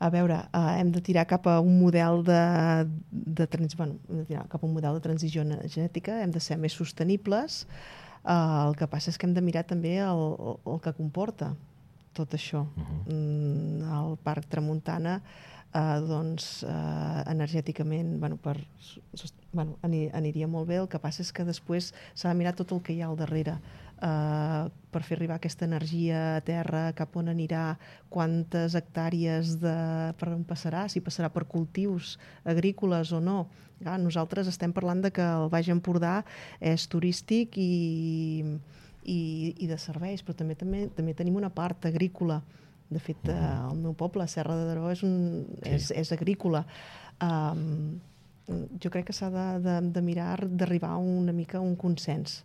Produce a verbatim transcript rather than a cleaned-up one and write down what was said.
A veure, uh, hem de tirar cap a un model de, de, trans, bueno, hem de tirar cap a un model de transició energètica, hem de ser més sostenibles. Uh, el que passa és que hem de mirar també el, el, el que comporta tot això. Uh-huh. Mm, el Parc Tramuntana, uh, doncs, uh, energèticament, bueno, per, bueno, aniria molt bé. El que passa és que després s'ha de mirar tot el que hi ha al darrere. Uh, per fer arribar aquesta energia a terra, cap on anirà, quantes hectàrees de, per on passarà, si passarà per cultius agrícoles o no. Clar, nosaltres estem parlant de que el Baix Empordà és turístic i, i, i de serveis, però també, també, també tenim una part agrícola. De fet, uh, el meu poble, Serra de Daró, és, un, sí. és, és agrícola. Um, jo crec que s'ha de, de, de mirar d'arribar una mica a un consens